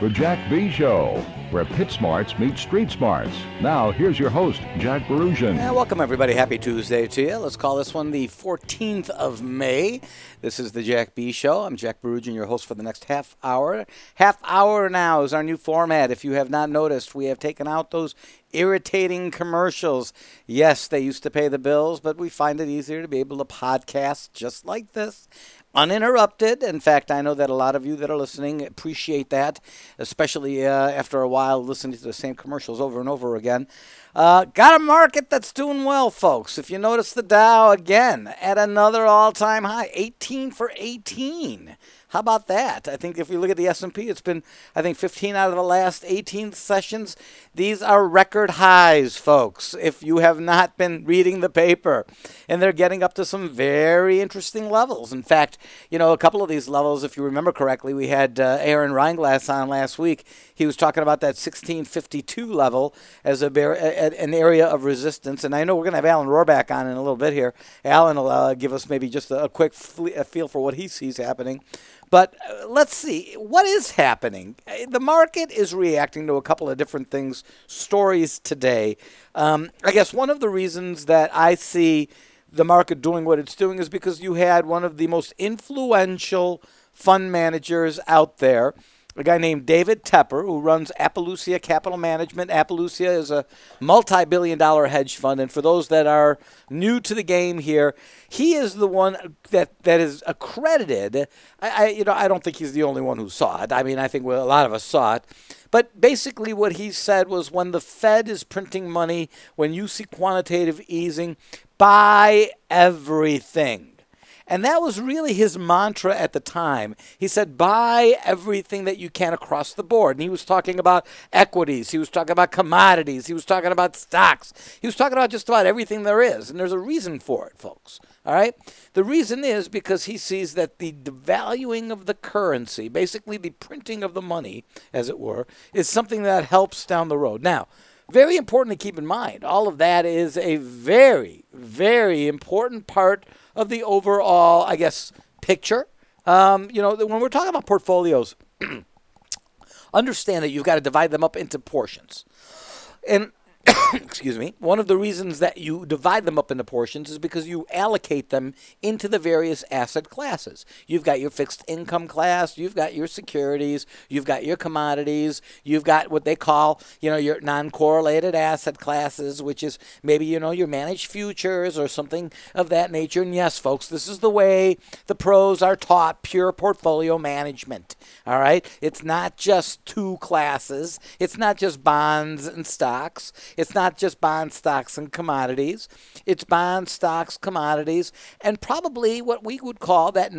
The Jack B. Show, where pit smarts meet street smarts. Now, here's your host, Jack Berusian. Welcome, everybody. Happy Tuesday to you. Let's call this one the 14th of May. This is the Jack B. Show. I'm Jack Berusian, your host for the next half hour. Half hour now is our new format. If you have not noticed, we have taken out those irritating commercials. Yes, they used to pay the bills, but we find it easier to be able to podcast just like this, uninterrupted. In fact, I know that a lot of you that are listening appreciate that, especially after a while listening to the same commercials over and over again. Got a market that's doing well, folks. If you notice the Dow again at another all-time high, 18 for 18. How about that? I think if we look at the S&P, it's been, 15 out of the last 18 sessions. These are record highs, folks, if you have not been reading the paper. And they're getting up to some very interesting levels. In fact, a couple of these levels, if you remember correctly, we had Aaron Reinglass on last week. He was talking about that 1652 level as an area of resistance. And I know we're going to have Alan Rohrback on in a little bit here. Alan will give us maybe just a quick feel for what he sees happening. But let's see, what is happening? The market is reacting to a couple of different things, stories today. I guess one of the reasons that I see the market doing what it's doing is because you had one of the most influential fund managers out there, a guy named David Tepper, who runs Appaloosa Capital Management. Appaloosa is a multi-billion-dollar hedge fund, and for those that are new to the game here, he is the one that is accredited. I don't think he's the only one who saw it. I think a lot of us saw it. But basically what he said was when the Fed is printing money, when you see quantitative easing, buy everything. And that was really his mantra at the time. He said, buy everything that you can across the board. And he was talking about equities. He was talking about commodities. He was talking about stocks. He was talking about just about everything there is. And there's a reason for it, folks. All right? The reason is because he sees that the devaluing of the currency, basically the printing of the money, as it were, is something that helps down the road. Now, very important to keep in mind, all of that is a very, very important part of the overall, picture. When we're talking about portfolios, understand that you've got to divide them up into portions. And excuse me, one of the reasons that you divide them up into portions is because you allocate them into the various asset classes. You've got your fixed income class, you've got your securities, you've got your commodities, you've got what they call, your non-correlated asset classes, which is maybe, your managed futures or something of that nature. And yes, folks, this is the way the pros are taught pure portfolio management. All right? It's not just two classes. It's not just bonds and stocks. It's not just bonds, stocks, and commodities. It's bonds, stocks, commodities, and probably what we would call that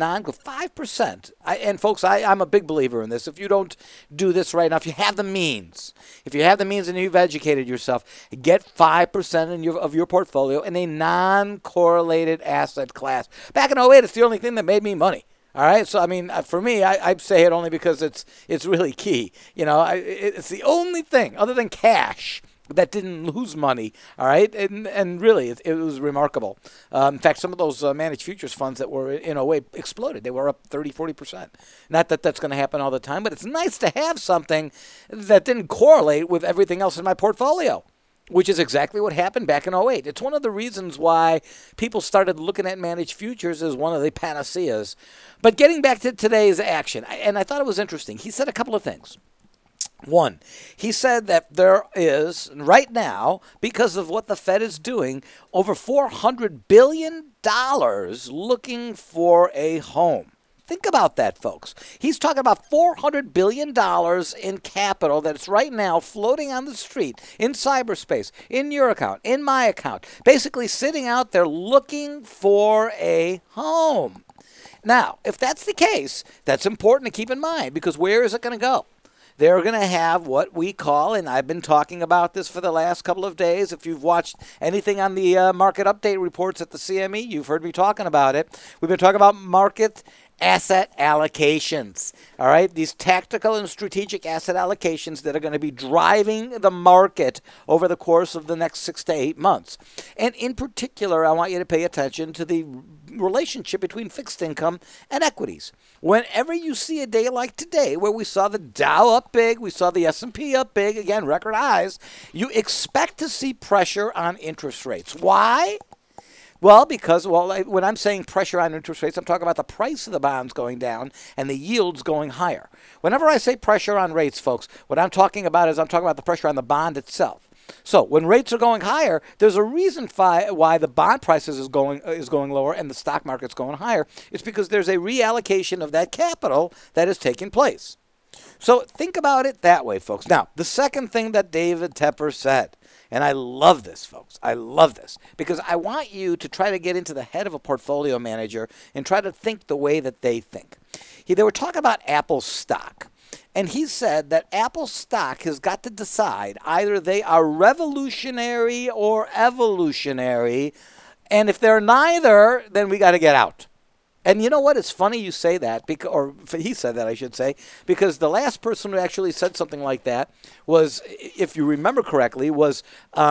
5%. And folks, I'm a big believer in this. If you don't do this right now, if you have the means, and you've educated yourself, get 5% of your portfolio in a non-correlated asset class. Back in 2008, it's the only thing that made me money. All right, so for me, I say it only because it's really key. It's the only thing other than cash that didn't lose money, all right? And really, it was remarkable. In fact, some of those managed futures funds that were in a way exploded. They were up 30-40%. Not that that's going to happen all the time, but it's nice to have something that didn't correlate with everything else in my portfolio, which is exactly what happened back in 2008. It's one of the reasons why people started looking at managed futures as one of the panaceas. But getting back to today's action, and I thought it was interesting, he said a couple of things. One, he said that there is, right now, because of what the Fed is doing, over $400 billion looking for a home. Think about that, folks. He's talking about $400 billion in capital that's right now floating on the street, in cyberspace, in your account, in my account, basically sitting out there looking for a home. Now, if that's the case, that's important to keep in mind, because where is it going to go? They're going to have what we call, and I've been talking about this for the last couple of days. If you've watched anything on the market update reports at the CME, you've heard me talking about it. We've been talking about market asset allocations. All right, these tactical and strategic asset allocations that are going to be driving the market over the course of the next 6 to 8 months. And in particular, I want you to pay attention to the relationship between fixed income and equities. Whenever you see a day like today, where we saw the Dow up big, we saw the S&P up big, again, record highs, you expect to see pressure on interest rates. Why? Well, because when I'm saying pressure on interest rates, I'm talking about the price of the bonds going down and the yields going higher. Whenever I say pressure on rates, folks, what I'm talking about is I'm talking about the pressure on the bond itself. So when rates are going higher, there's a reason why the bond prices is going lower and the stock market's going higher. It's because there's a reallocation of that capital that is taking place. So think about it that way, folks. Now, the second thing that David Tepper said, and I love this, folks. I love this because I want you to try to get into the head of a portfolio manager and try to think the way that they think. They were talking about Apple stock. And he said that Apple stock has got to decide either they are revolutionary or evolutionary. And if they're neither, then we got to get out. And you know what? It's funny you say that, or he said that, I should say, because the last person who actually said something like that was, if you remember correctly, was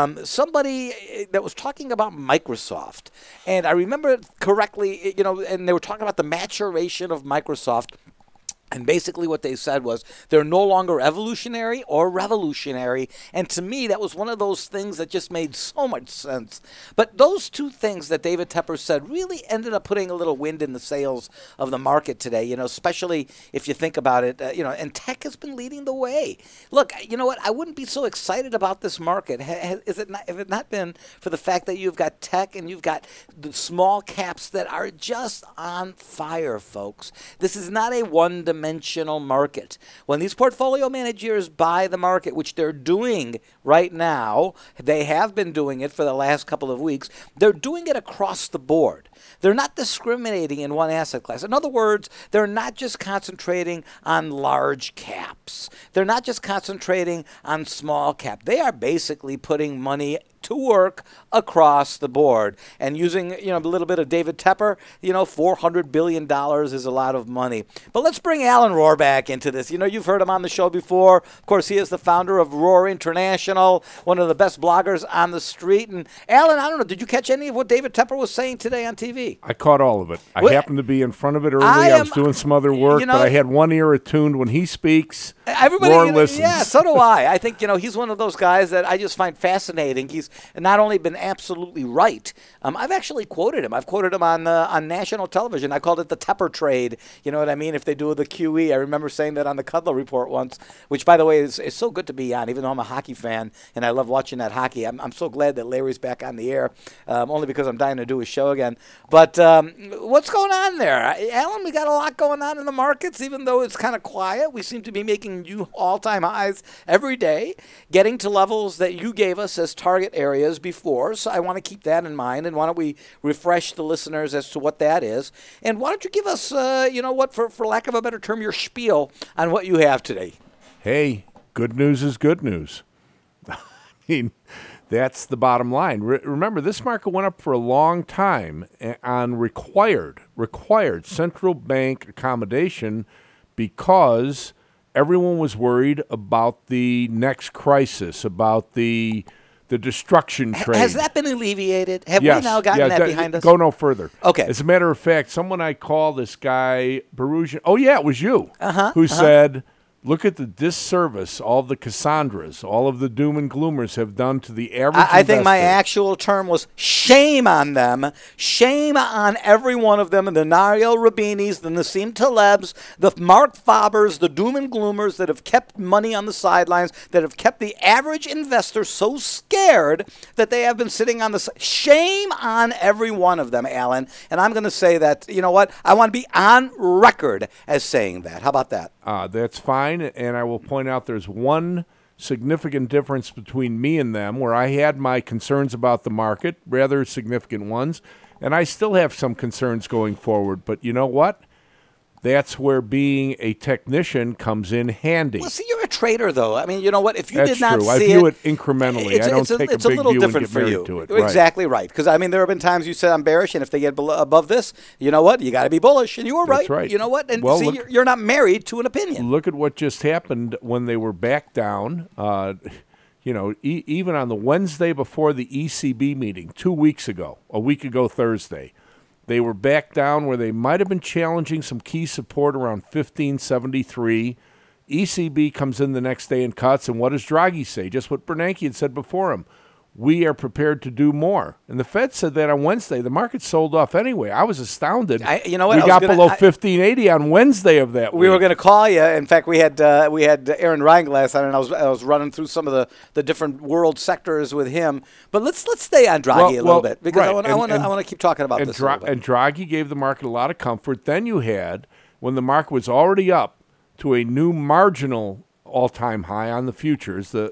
somebody that was talking about Microsoft. And I remember correctly, and they were talking about the maturation of Microsoft. And basically what they said was they're no longer evolutionary or revolutionary. And to me, that was one of those things that just made so much sense. But those two things that David Tepper said really ended up putting a little wind in the sails of the market today, especially if you think about it, and tech has been leading the way. Look, you know what? I wouldn't be so excited about this market if it not been for the fact that you've got tech and you've got the small caps that are just on fire, folks. This is not a one-dimensional market. When these portfolio managers buy the market, which they're doing right now, they have been doing it for the last couple of weeks, they're doing it across the board. They're not discriminating in one asset class. In other words, they're not just concentrating on large caps. They're not just concentrating on small cap. They are basically putting money to work across the board. And using, a little bit of David Tepper, $400 billion is a lot of money. But let's bring Alan Rohr back into this. You've heard him on the show before. Of course, he is the founder of Rohr International, one of the best bloggers on the street. And Alan, I don't know, did you catch any of what David Tepper was saying today on TV? I caught all of it. I happened to be in front of it early. I was doing some other work, but I had one ear attuned. When he speaks, Rohr listens. Yeah, so do I. I think, he's one of those guys that I just find fascinating. He's not only been absolutely right. I've actually quoted him. I've quoted him on national television. I called it the Tepper trade. You know what I mean? If they do the QE. I remember saying that on the Kudlow Report once, which, by the way, is so good to be on, even though I'm a hockey fan and I love watching that hockey. I'm so glad that Larry's back on the air, only because I'm dying to do his show again. But what's going on there? Alan, we got a lot going on in the markets, even though it's kind of quiet. We seem to be making new all-time highs every day, getting to levels that you gave us as target areas before. So I want to keep that in mind. And why don't we refresh the listeners as to what that is? And why don't you give us, for lack of a better term, your spiel on what you have today? Hey, good news is good news. I mean, that's the bottom line. Remember, this market went up for a long time on required central bank accommodation because everyone was worried about the next crisis, about the destruction trade. Has that been alleviated? Have we now gotten that behind us? Go no further. Okay. As a matter of fact, someone I call this guy, Barujan, it was you, who said, look at the disservice all the Cassandras, all of the doom and gloomers have done to the average investor. I think my actual term was shame on them. Shame on every one of them, the Nariel Rabinis, the Nassim Talebs, the Mark Fabers, the doom and gloomers that have kept money on the sidelines, that have kept the average investor so scared that they have been sitting on the side. Shame on every one of them, Alan. And I'm going to say that, you know what? I want to be on record as saying that. How about that? That's fine. And I will point out there's one significant difference between me and them where I had my concerns about the market, rather significant ones, and I still have some concerns going forward. But you know what? That's where being a technician comes in handy. Well, see, you're a trader, though. I mean, you know what? If you That's did not true. see I view it incrementally. I don't take it's a a big little view different and get for married you. to it. Right. Exactly right. Because, I mean, there have been times you said I'm bearish, and if they get above this, you know what? You got to be bullish, and you were right. That's right. You know what? And Well, see, look- you're not married to an opinion. Look at what just happened when they were back down. Even on the Wednesday before the ECB meeting 2 weeks ago, a week ago Thursday, they were back down where they might have been challenging some key support around 1573. ECB comes in the next day and cuts, and what does Draghi say? Just what Bernanke had said before him. We are prepared to do more. And the Fed said that on Wednesday. The market sold off anyway. I was astounded. You know what? We got below 1580 on Wednesday of that week. We were going to call you. In fact, we had Aaron Reinglass on, and I was running through some of the different world sectors with him. But let's stay on Draghi a little bit, because right. I want to keep talking about this a little bit. And Draghi gave the market a lot of comfort. Then you had, when the market was already up to a new marginal all-time high on the futures, the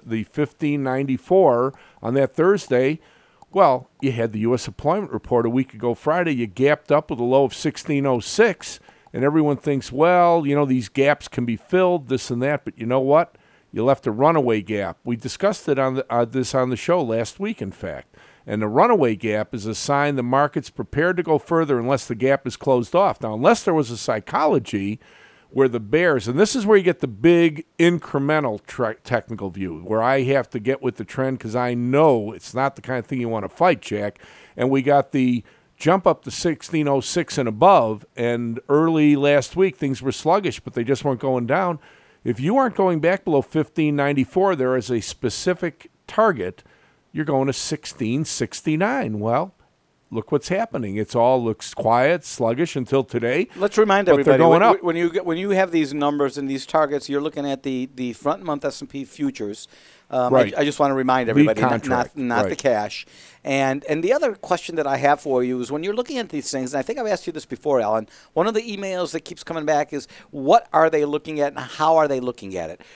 1594 on that Thursday. Well, you had the U.S. employment report a week ago Friday. You gapped up with a low of 1606, and everyone thinks, well, these gaps can be filled, this and that. But you know what? You left a runaway gap. We discussed it on the show last week, in fact. And the runaway gap is a sign the market's prepared to go further unless the gap is closed off. Now, unless there was a psychology where the bears, and this is where you get the big incremental technical view, where I have to get with the trend because I know it's not the kind of thing you want to fight, Jack. And we got the jump up to 1606 and above, and early last week things were sluggish, but they just weren't going down. If you aren't going back below 1594, there is a specific target. You're going to 1669. Well, look what's happening. It all looks quiet, sluggish until today. Let's remind but everybody, they're going up. when you have these numbers and these targets, you're looking at the front month S&P futures. Right. I just want to remind everybody, not contract. the Right. cash. And the other question that I have for you is when you're looking at these things, and I think I've asked you this before, Alan, one of the emails that keeps coming back is what are they looking at and how are they looking at it?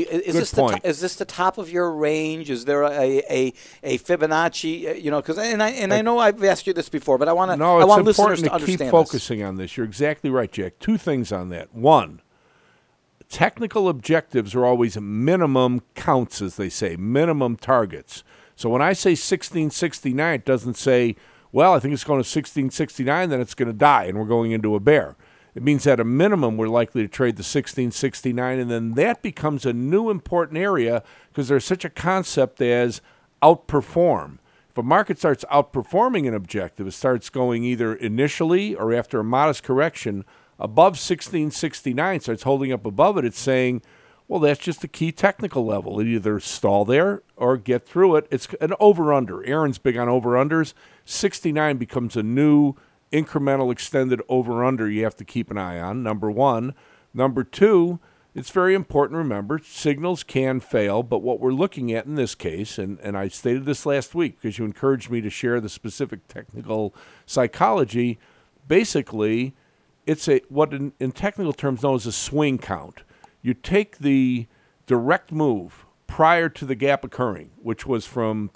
Is this the top of your range? Is there a Fibonacci? Because I know I've asked you this before, but I want listeners to understand keep focusing on this. You're exactly right, Jack. Two things on that. One, technical objectives are always minimum counts, as they say, minimum targets. So when I say 1669, it doesn't say, well, I think it's going to 1669, then it's going to die, and we're going into a bear. It means at a minimum we're likely to trade the 1669, and then that becomes a new important area because there's such a concept as outperform. If a market starts outperforming an objective, it starts going either initially or after a modest correction above 1669, starts holding up above it, it's saying, well, that's just a key technical level. It either stall there or get through it. It's an over-under. Aaron's big on over-unders. 69 becomes a new incremental extended over-under you have to keep an eye on, number one. Number two, it's very important to remember, signals can fail, but what we're looking at in this case, and I stated this last week because you encouraged me to share the specific technical psychology, basically it's what in technical terms known as a swing count. You take the direct move prior to the gap occurring, which was from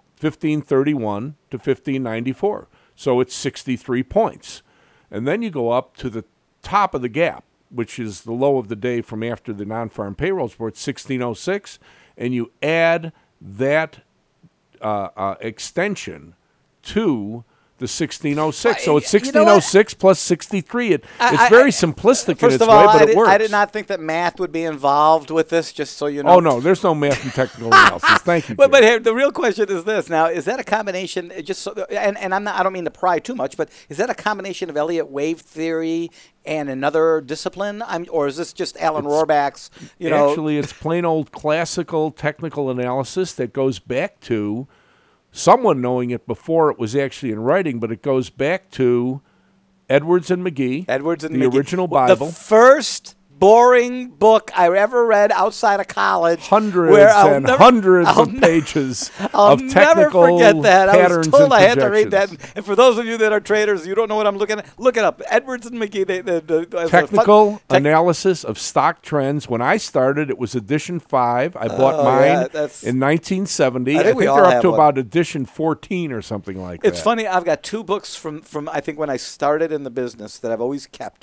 1531 to 1594. So it's 63 points. And then you go up to the top of the gap, which is the low of the day from after the non-farm payrolls report, 1606, and you add that extension to the 1606. So it's 1606 plus 63. It's very simplistic in its way, but it works. I did not think that math would be involved with this, just so you know. Oh, no, there's no math and technical analysis. Thank you. But here, the real question is this. Now, is that a combination, and I don't mean to pry too much, but is that a combination of Elliott wave theory and another discipline? Or is this just Alan Rohrbach's, Actually, it's plain old classical technical analysis that goes back to someone knowing it before it was actually in writing, but it goes back to Edwards and McGee, the original Bible. The first boring book I ever read outside of college. Hundreds of pages of technical I'll never forget that. I was told I had to read that. projections. And for those of you that are traders, you don't know what I'm looking at, look it up. Edwards and McGee. Technical analysis of stock trends. When I started, it was edition 5. I bought mine in 1970. I think they're up to about edition 14 or something like that. It's funny. I've got two books from I think when I started in the business that I've always kept.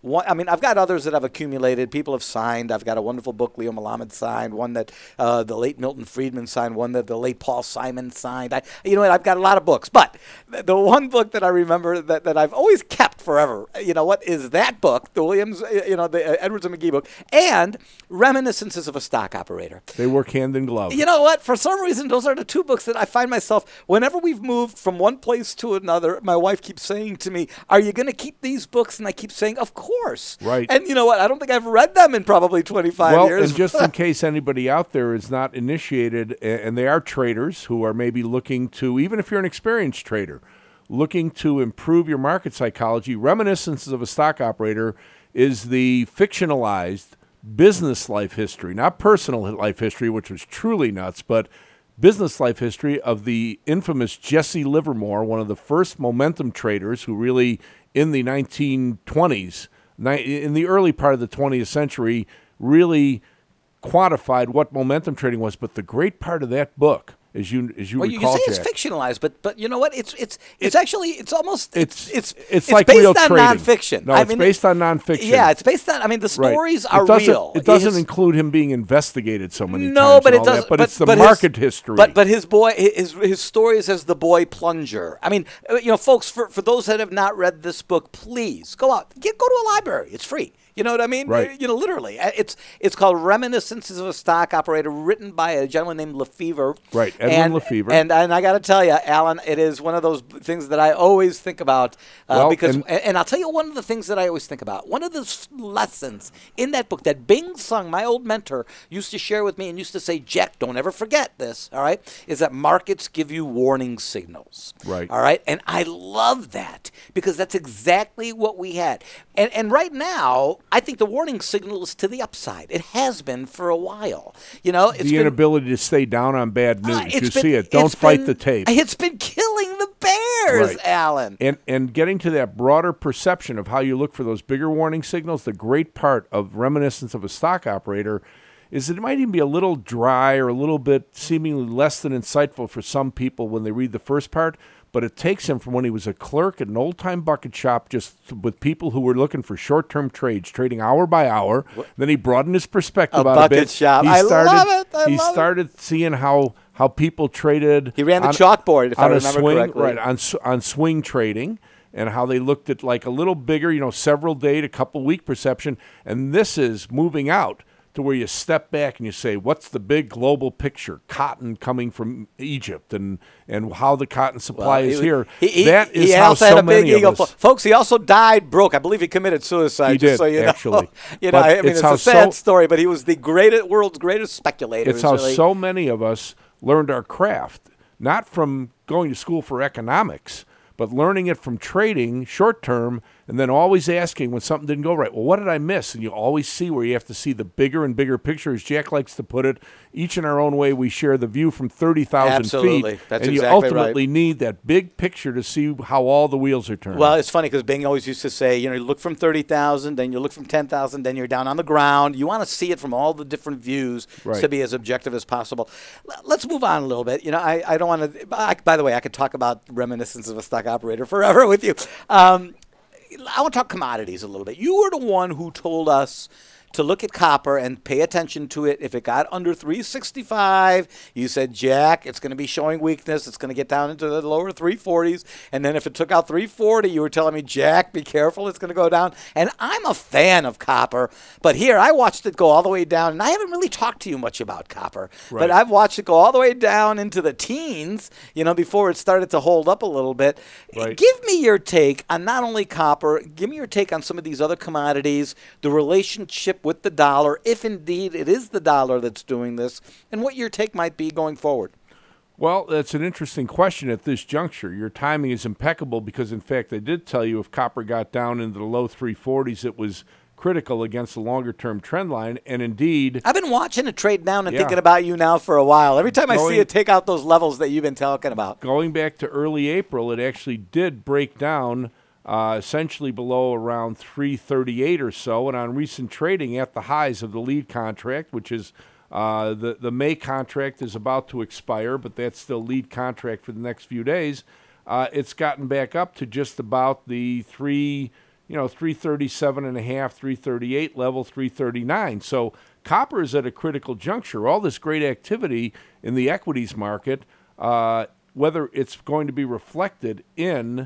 I've got others that I've accumulated. People have signed. I've got a wonderful book Leo Melamed signed, one that the late Milton Friedman signed, one that the late Paul Simon signed. You know what? I've got a lot of books, but the one book that I remember that I've always kept forever, you know what, is that book, the Williams, the Edwards and McGee book, and Reminiscences of a Stock Operator. They work hand in glove. You know what? For some reason, those are the two books that I find myself, whenever we've moved from one place to another, my wife keeps saying to me, are you going to keep these books? And I keep saying, of course. Right. And you know what? I don't think I've read them in probably 25 years. And just in case anybody out there is not initiated, and they are traders who are maybe looking to, even if you're an experienced trader, looking to improve your market psychology, Reminiscences of a Stock Operator is the fictionalized business life history, not personal life history, which was truly nuts, but business life history of the infamous Jesse Livermore, one of the first momentum traders who really, in the 1920s, in the early part of the 20th century, really quantified what momentum trading was. But the great part of that book, as you recall, you say it's Jack, fictionalized, but you know what? It's actually it's almost it's based like real on trading. Nonfiction. No, it's based on nonfiction. Yeah, it's based on. I mean, the stories are real. It doesn't include him being investigated so many times. No, but it does. But it's the market history. But his stories as the boy plunger. I mean, folks, for those that have not read this book, please go out, go to a library. It's free. You know what I mean? Right. Literally. It's called Reminiscences of a Stock Operator, written by a gentleman named Lefevre. Right, Edwin Lefevre. And I got to tell you, Alan, it is one of those things that I always think about because I'll tell you one of the things that I always think about. One of the lessons in that book that Bing Sung, my old mentor, used to share with me and used to say, Jack, don't ever forget this, all right, is that markets give you warning signals. Right. All right? And I love that because that's exactly what we had. And right now, I think the warning signal is to the upside. It has been for a while. The inability to stay down on bad news. You see it. Don't fight the tape. It's been killing the Bears, right. Alan. And getting to that broader perception of how you look for those bigger warning signals, the great part of Reminiscence of a Stock Operator is that it might even be a little dry or a little bit seemingly less than insightful for some people when they read the first part, but it takes him from when he was a clerk at an old-time bucket shop just with people who were looking for short-term trades, trading hour by hour. What? Then he broadened his perspective out a bit. Bucket shop. I love it. He started seeing how people traded. He ran the chalkboard, if I remember correctly. Right, on swing trading, and how they looked at like a little bigger, several day to couple week perception. And this is moving out to where you step back and you say, what's the big global picture? Cotton coming from Egypt and how the cotton supply is here. That is how so many of us. Folks, he also died broke. I believe he committed suicide. He did, actually. It's a sad story, but he was the world's greatest speculator. It's how so many of us learned our craft, not from going to school for economics, but learning it from trading short term, and then always asking when something didn't go right, well, what did I miss? And you always see where you have to see the bigger and bigger picture. As Jack likes to put it, each in our own way, we share the view from 30,000 feet. That's and exactly you ultimately right. need that big picture to see how all the wheels are turning. Well, it's funny because Bing always used to say, you look from 30,000, then you look from 10,000, then you're down on the ground. You want to see it from all the different views to be as objective as possible. Let's move on a little bit. I don't want to, by the way, I could talk about Reminiscence of a Stock Operator forever with you. I want to talk commodities a little bit. You were the one who told us to look at copper and pay attention to it. If it got under 365, you said, Jack, it's going to be showing weakness. It's going to get down into the lower 340s. And then if it took out 340, you were telling me, Jack, be careful. It's going to go down. And I'm a fan of copper. But here, I watched it go all the way down. And I haven't really talked to you much about copper. Right. But I've watched it go all the way down into the teens, before it started to hold up a little bit. Right. Give me your take on not only copper, give me your take on some of these other commodities, the relationship with the dollar, if indeed it is the dollar that's doing this, and what your take might be going forward. Well, that's an interesting question at this juncture. Your timing is impeccable because, in fact, I did tell you if copper got down into the low 340s, it was critical against the longer-term trend line, and indeed... I've been watching it trade down and thinking about you now for a while. Every time I see it take out those levels that you've been talking about. Going back to early April, it actually did break down essentially below around 338 or so, and on recent trading at the highs of the lead contract, which is the May contract is about to expire, but that's still lead contract for the next few days. It's gotten back up to just about the 337.5, 338 level, 339. So copper is at a critical juncture. All this great activity in the equities market, whether it's going to be reflected in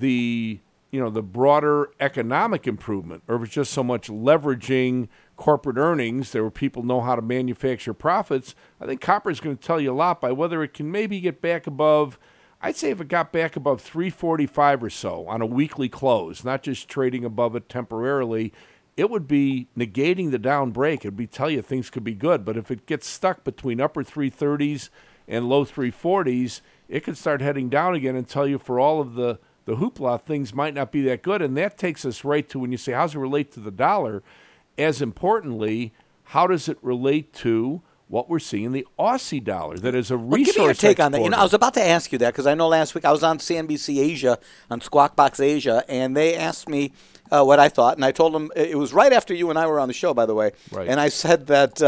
the the broader economic improvement, or if it's just so much leveraging corporate earnings, there where people know how to manufacture profits, I think copper is going to tell you a lot by whether it can maybe get back above. I'd say if it got back above 345 or so on a weekly close, not just trading above it temporarily, it would be negating the down break. It would be tell you things could be good. But if it gets stuck between upper 330s and low 340s, it could start heading down again and tell you for all of the hoopla, things might not be that good. And that takes us right to when you say, how does it relate to the dollar? As importantly, how does it relate to what we're seeing in the Aussie dollar? That is a resource give me your take on that. exporter. I was about to ask you that because I know last week I was on CNBC Asia, on Squawk Box Asia, and they asked me what I thought. And I told them, it was right after you and I were on the show, by the way. Right. And I said that,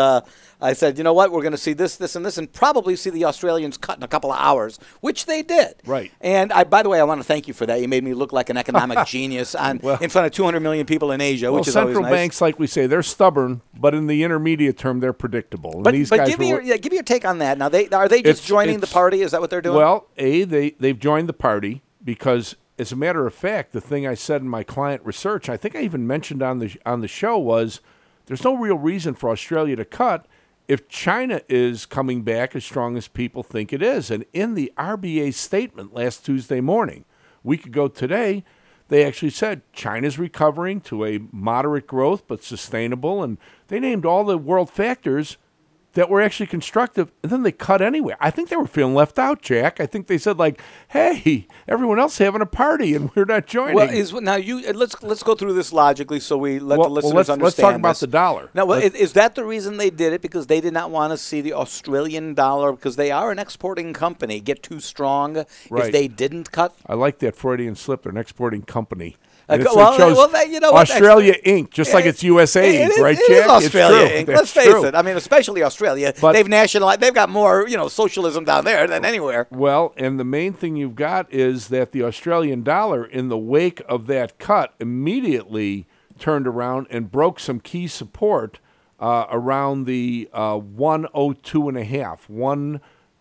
you know what, we're going to see this, this, and this, and probably see the Australians cut in a couple of hours, which they did. Right. And by the way, I want to thank you for that. You made me look like an economic genius in front of 200 million people in Asia, which is always central nice. banks, like we say, they're stubborn, but in the intermediate term, they're predictable. And But these guys give me your take on that. Now, are they just joining the party? Is that what they're doing? Well, they've joined the party because, as a matter of fact, the thing I said in my client research, I think I even mentioned on the show, was there's no real reason for Australia to cut if China is coming back as strong as people think it is. And in the RBA statement last Tuesday morning, a week ago today, they actually said China's recovering to a moderate growth but sustainable, and they named all the world factors that were actually constructive, and then they cut anyway. I think they were feeling left out, Jack. I think they said, like, hey, everyone else having a party, and we're not joining. Well, let's go through this logically so we let the listeners understand. Let's talk about the dollar. Now, is that the reason they did it? Because they did not want to see the Australian dollar, because they are an exporting company, get too strong if they didn't cut? I like that Freudian slip. They're an exporting company. Australia Inc., just like it's USA Inc., right, Jack? It is Australia Inc. Let's face it. I mean, especially Australia. But they've nationalized. They've got more, socialism down there than anywhere. Well, and the main thing you've got is that the Australian dollar, in the wake of that cut, immediately turned around and broke some key support around the 102.5,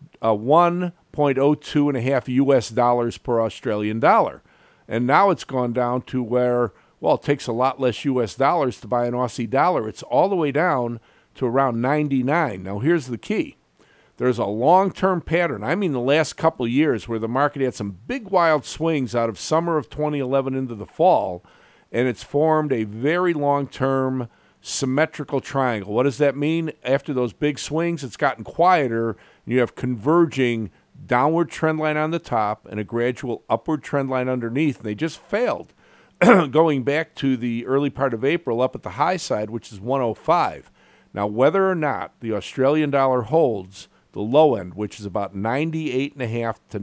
1.02.5 U.S. dollars per Australian dollar. And now it's gone down to where, it takes a lot less U.S. dollars to buy an Aussie dollar. It's all the way down to around 99. Now, here's the key. There's a long-term pattern, I mean the last couple of years, where the market had some big wild swings out of summer of 2011 into the fall, and it's formed a very long-term symmetrical triangle. What does that mean? After those big swings, it's gotten quieter, and you have converging downward trend line on the top and a gradual upward trend line underneath. And they just failed going back to the early part of April up at the high side, which is 105. Now, whether or not the Australian dollar holds the low end, which is about 98.5 to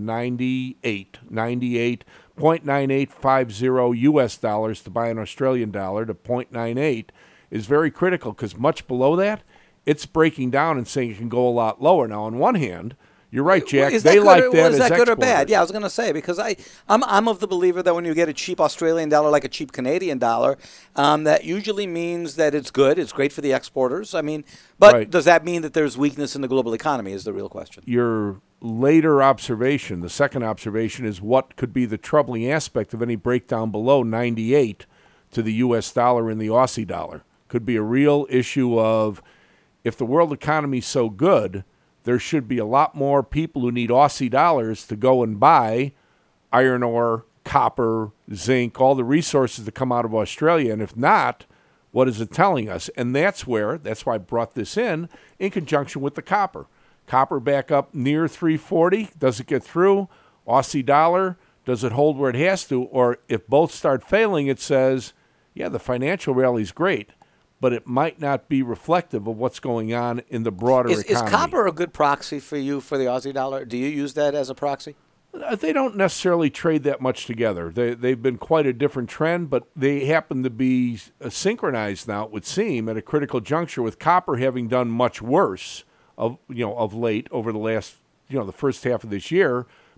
98.9850 U.S. dollars to buy an Australian dollar to 0.98, is very critical, because much below that, it's breaking down and saying it can go a lot lower. Now, on one hand, you're right, Jack. Is they that like good, that is as that good or bad? exporters. Yeah, I was going to say, because I'm of the believer that when you get a cheap Australian dollar like a cheap Canadian dollar, that usually means that it's good. It's great for the exporters. I mean, but Right. Does that mean that there's weakness in the global economy is the real question. Your later observation, the second observation, is what could be the troubling aspect of any breakdown below 98 to the U.S. dollar and the Aussie dollar. Could be a real issue of, if the world economy is so good, there should be a lot more people who need Aussie dollars to go and buy iron ore, copper, zinc, all the resources that come out of Australia. And if not, what is it telling us? And that's why I brought this in conjunction with the copper. Copper back up near 340. Does it get through? Aussie dollar, does it hold where it has to? Or if both start failing, it says, yeah, the financial rally is great, but it might not be reflective of what's going on in the broader economy. Is copper a good proxy for you for the Aussie dollar? Do you use that as a proxy? They don't necessarily trade that much together. They've been quite a different trend, but they happen to be synchronized now, it would seem, at a critical juncture, with copper having done much worse of late over the last, the first half of this year.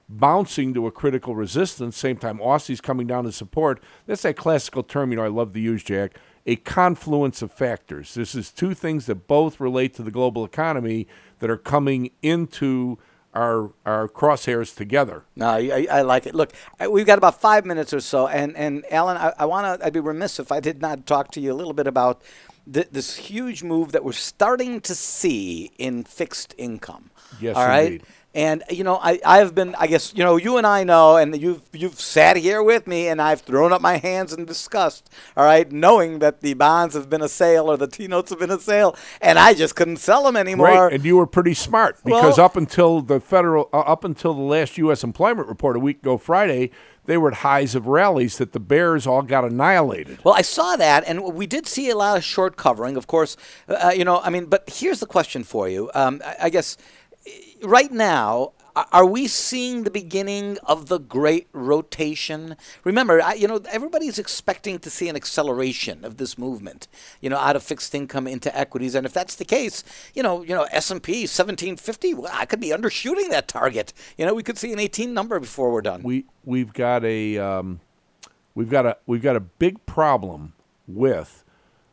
bouncing to a critical resistance, same time Aussie's coming down to support. That's that classical term, I love to use, Jack, a confluence of factors. This is two things that both relate to the global economy that are coming into our crosshairs together. No, I like it. Look, we've got about 5 minutes or so, and Alan, I'd be remiss if I did not talk to you a little bit about this huge move that we're starting to see in fixed income. Yes, all right. Indeed. And I've been, I guess, you and I know, and you've sat here with me, and I've thrown up my hands in disgust, all right, knowing that the bonds have been a sale or the T-notes have been a sale, and I just couldn't sell them anymore. Right, and you were pretty smart because up until the last U.S. employment report a week ago Friday, they were at highs of rallies that the bears all got annihilated. Well, I saw that, and we did see a lot of short covering, of course. But here's the question for you. I guess right now, are we seeing the beginning of the great rotation? Remember, everybody's expecting to see an acceleration of this movement, out of fixed income into equities. And if that's the case, S&P 1750, well, I could be undershooting that target. We could see an 18 number before we're done. We've got a big problem with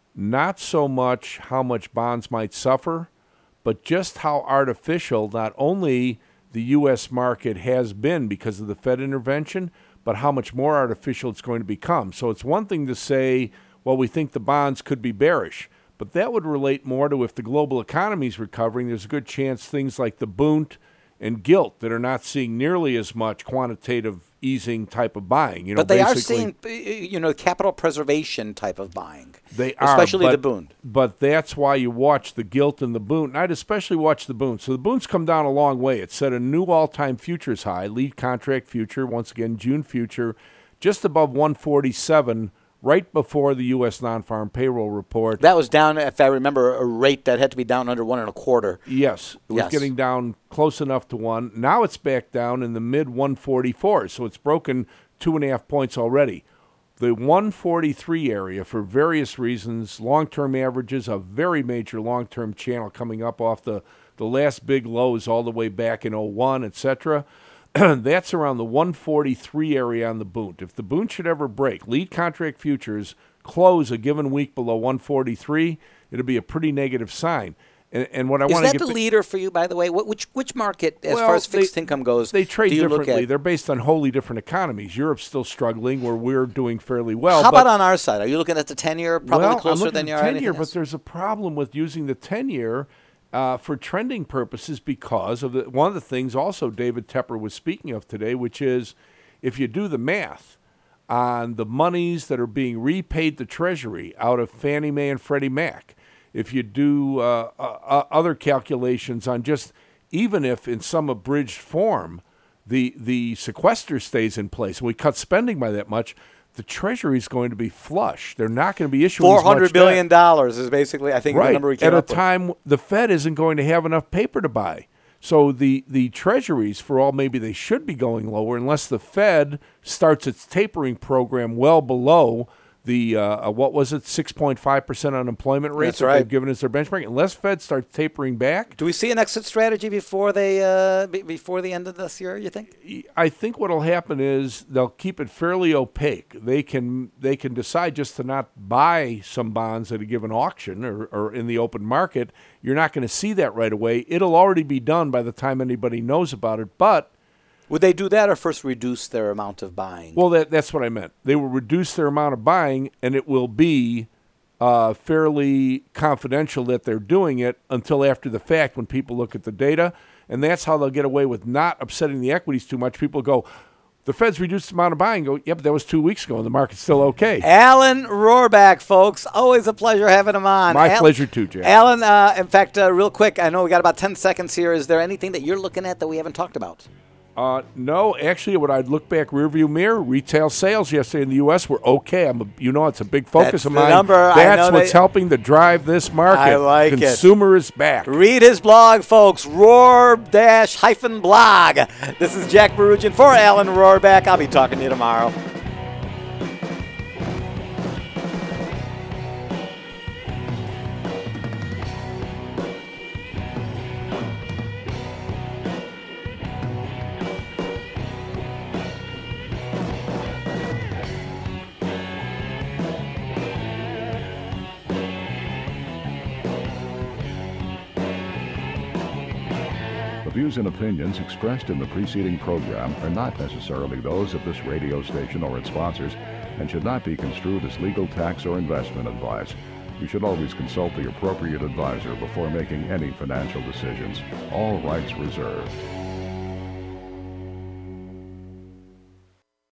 not so much how much bonds might suffer, but just how artificial not only the U.S. market has been because of the Fed intervention, but how much more artificial it's going to become. So it's one thing to say, well, we think the bonds could be bearish, but that would relate more to if the global economy is recovering, there's a good chance things like the Bund and gilt that are not seeing nearly as much quantitative easing type of buying. But they are seeing, capital preservation type of buying. They are, especially the Bund. But that's why you watch the gilt and the Bund. And I'd especially watch the Bund. So the Bund's come down a long way. It set a new all-time futures high, lead contract future, once again, June future, just above 147 right before the U.S. non-farm payroll report. That was down, if I remember, a rate that had to be down under 1.25. Yes. It was getting down close enough to 1. Now it's back down in the mid-144s, so it's broken 2.5 points already. The 143 area, for various reasons, long-term averages, a very major long-term channel coming up off the last big lows all the way back in 01, et cetera. That's around the 143 area on the Bund. If the Bund should ever break, lead contract futures close a given week below 143, it'll be a pretty negative sign. And what I want to get... Is that the leader for you, by the way? Which market, as far as fixed income goes, they trade do you differently. look at? They're based on wholly different economies. Europe's still struggling, where we're doing fairly well. How about on our side? Are you looking at the 10-year, probably closer than you are? I'm looking at the 10-year, but there's a problem with using the 10-year for trending purposes because of one of the things also David Tepper was speaking of today, which is if you do the math on the monies that are being repaid to Treasury out of Fannie Mae and Freddie Mac, if you do other calculations on just even if in some abridged form the sequester stays in place and we cut spending by that much, the Treasury is going to be flush. They're not going to be issuing $400 billion is basically, I think, the number we came up with. At a time the Fed isn't going to have enough paper to buy. So the Treasuries, for all maybe they should be going lower, unless the Fed starts its tapering program well below the, 6.5% unemployment rate that they've given as their benchmark. Unless Fed starts tapering back. Do we see an exit strategy before before the end of this year, you think? I think what will happen is they'll keep it fairly opaque. They can decide just to not buy some bonds at a given auction or in the open market. You're not going to see that right away. It'll already be done by the time anybody knows about it, but would they do that or first reduce their amount of buying? Well, that's what I meant. They will reduce their amount of buying, and it will be fairly confidential that they're doing it until after the fact when people look at the data. And that's how they'll get away with not upsetting the equities too much. People go, the Fed's reduced the amount of buying. Go, but that was 2 weeks ago, and the market's still okay. Alan Rohrback, folks. Always a pleasure having him on. My pleasure, too, Jack. Alan, in fact, real quick, I know we got about 10 seconds here. Is there anything that you're looking at that we haven't talked about? No, actually, what I'd look back rearview mirror, retail sales yesterday in the U.S. were okay. It's a big focus of mine. That's what's helping to drive this market. I like it. Consumer is back. Read his blog, folks, roar-blog. This is Jack Barugian for Alan Rohrback. I'll be talking to you tomorrow. views and opinions expressed in the preceding program are not necessarily those of this radio station or its sponsors and should not be construed as legal, tax, or investment advice. You should always consult the appropriate advisor before making any financial decisions. All rights reserved.